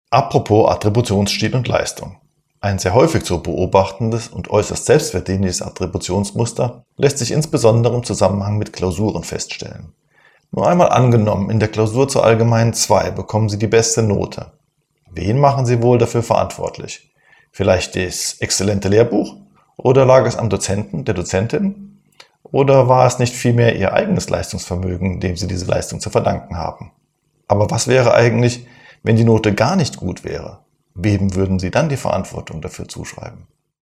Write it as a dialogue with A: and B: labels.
A: Apropos Attributionsstil und Leistung. Ein sehr häufig zu beobachtendes und äußerst selbstverdienliches Attributionsmuster lässt sich insbesondere im Zusammenhang mit Klausuren feststellen. Nur einmal angenommen, in der Klausur zur allgemeinen 2 bekommen Sie die beste Note. Wen machen Sie wohl dafür verantwortlich? Vielleicht das exzellente Lehrbuch? Oder lag es am Dozenten, der Dozentin? Oder war es nicht vielmehr Ihr eigenes Leistungsvermögen, dem Sie diese Leistung zu verdanken haben? Aber was wäre eigentlich, wenn die Note gar nicht gut wäre? Wem würden Sie dann die Verantwortung dafür zuschreiben?